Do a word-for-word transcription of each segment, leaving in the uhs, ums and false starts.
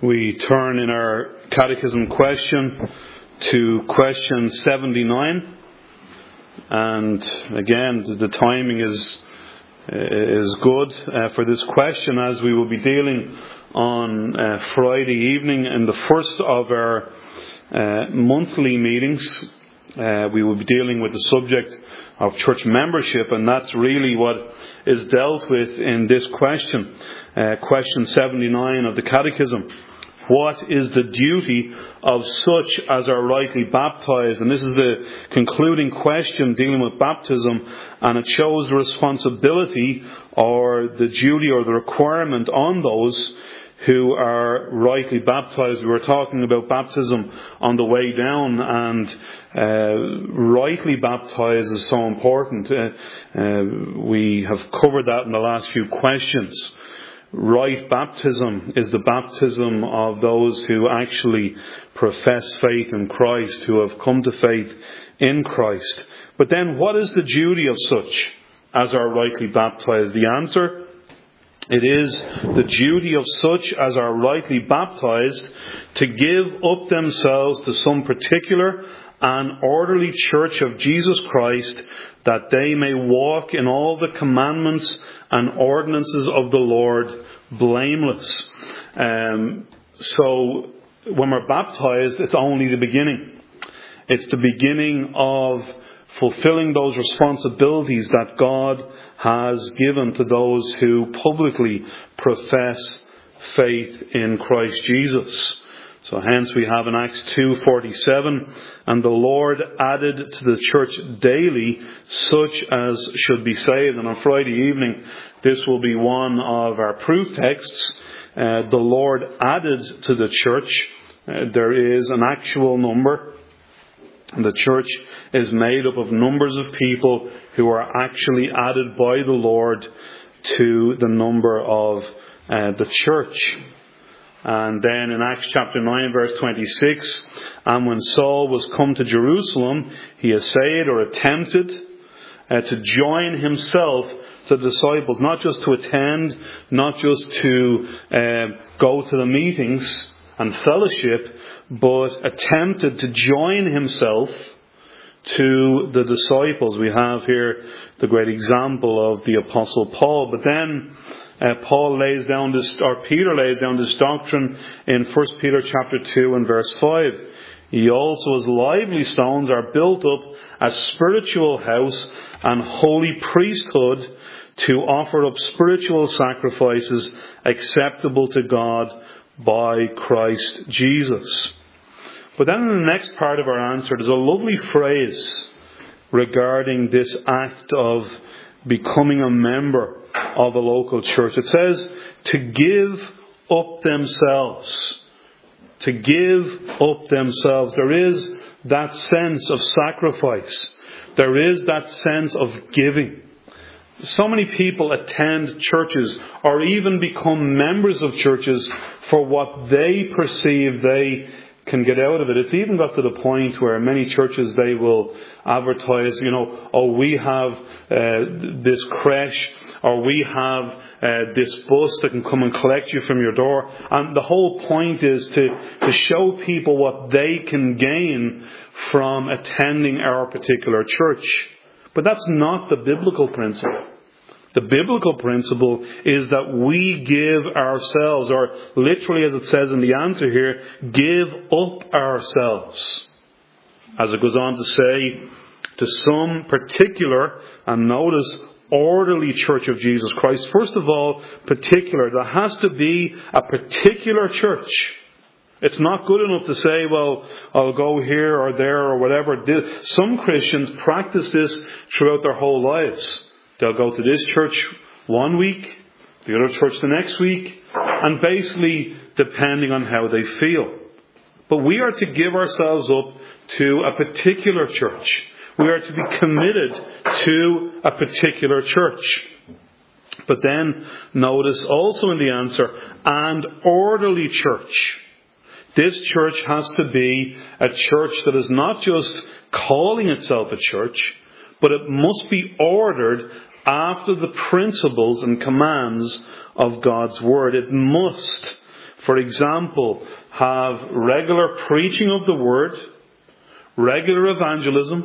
we turn in our catechism question to question seventy-nine, and again the timing is is good uh, for this question, as we will be dealing on uh, Friday evening in the first of our uh, monthly meetings. Uh, we will be dealing with the subject of church membership, and that's really what is dealt with in this question, uh, question seventy-nine of the Catechism. What is the duty of such as are rightly baptized? And this is the concluding question dealing with baptism, and it shows the responsibility or the duty or the requirement on those who are rightly baptized. We were talking about baptism on the way down, and uh, rightly baptized is so important. Uh, uh, we have covered that in the last few questions. Right baptism is the baptism of those who actually profess faith in Christ, who have come to faith in Christ. But then what is the duty of such as are rightly baptized? The answer: it is the duty of such as are rightly baptized to give up themselves to some particular and orderly church of Jesus Christ, that they may walk in all the commandments and ordinances of the Lord blameless. Um, so when we're baptized, it's only the beginning. It's the beginning of fulfilling those responsibilities that God has given to those who publicly profess faith in Christ Jesus. So hence we have in Acts two forty-seven, and the Lord added to the church daily such as should be saved. And on Friday evening, this will be one of our proof texts. Uh, the Lord added to the church. Uh, there is an actual number. The church is made up of numbers of people who are actually added by the Lord to the number of uh, the church. And then in Acts chapter nine verse twenty-six, and when Saul was come to Jerusalem, he essayed or attempted uh, to join himself to the disciples, not just to attend, not just to uh, go to the meetings and fellowship, but attempted to join himself to the disciples. We have here the great example of the Apostle Paul. But then uh, Paul lays down this, or Peter lays down this doctrine in First Peter chapter two and verse five. Ye also as lively stones are built up a spiritual house and holy priesthood, to offer up spiritual sacrifices acceptable to God by Christ Jesus. But then in the next part of our answer, there's a lovely phrase regarding this act of becoming a member of a local church. It says, to give up themselves. To give up themselves. There is that sense of sacrifice. There is that sense of giving. So many people attend churches or even become members of churches for what they perceive they can get out of it. It's even got to the point where many churches, they will advertise, you know, oh, we have uh, this creche, or we have uh, this bus that can come and collect you from your door. And the whole point is to, to show people what they can gain from attending our particular church. But that's not the biblical principle. The biblical principle is that we give ourselves, or literally as it says in the answer here, give up ourselves. As it goes on to say, to some particular, and notice, orderly church of Jesus Christ. First of all, particular. There has to be a particular church. It's not good enough to say, well, I'll go here or there or whatever. Some Christians practice this throughout their whole lives. They'll go to this church one week, the other church the next week, and basically depending on how they feel. But we are to give ourselves up to a particular church. We are to be committed to a particular church. But then notice also in the answer, and orderly church. This church has to be a church that is not just calling itself a church, but it must be ordered after the principles and commands of God's Word. It must for example, have regular preaching of the Word, regular evangelism,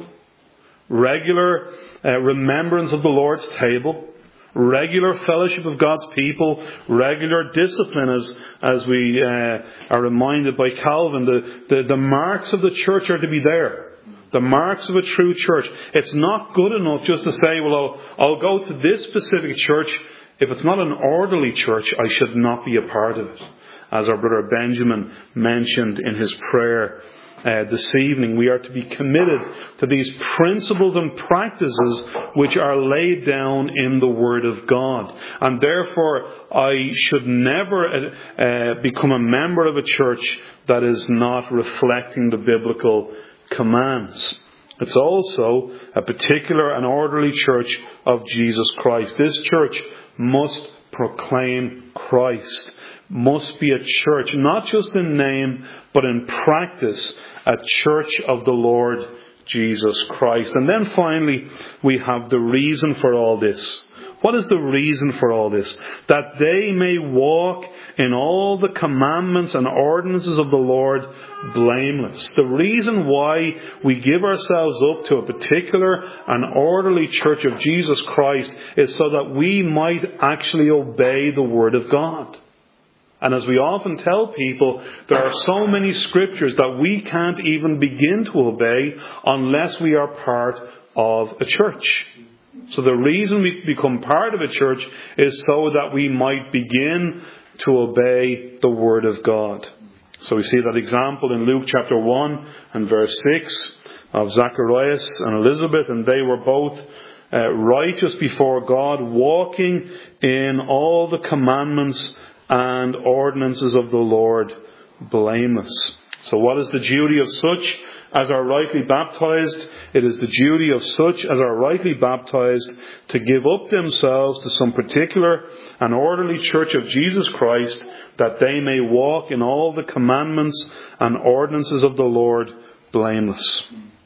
regular uh, remembrance of the Lord's table, regular fellowship of God's people, regular discipline, as as we uh, are reminded by Calvin. The, the, the marks of the church are to be there. The marks of a true church. It's not good enough just to say, well, I'll, I'll go to this specific church. If it's not an orderly church, I should not be a part of it. As our brother Benjamin mentioned in his prayer uh, this evening, we are to be committed to these principles and practices which are laid down in the Word of God. And therefore, I should never uh, uh, become a member of a church that is not reflecting the biblical commands. It's also a particular and orderly church of Jesus Christ. This church must proclaim Christ. Must be a church, not just in name, but in practice, a church of the Lord Jesus Christ. And then finally, we have the reason for all this. What is the reason for all this? That they may walk in all the commandments and ordinances of the Lord blameless. The reason why we give ourselves up to a particular and orderly church of Jesus Christ is so that we might actually obey the Word of God. And as we often tell people, there are so many scriptures that we can't even begin to obey unless we are part of a church. So the reason we become part of a church is so that we might begin to obey the Word of God. So we see that example in Luke chapter one and verse six of Zacharias and Elizabeth, and they were both uh, righteous before God, walking in all the commandments and ordinances of the Lord blameless. So what is the duty of such as are rightly baptized? It is the duty of such as are rightly baptized to give up themselves to some particular and orderly church of Jesus Christ, that they may walk in all the commandments and ordinances of the Lord blameless.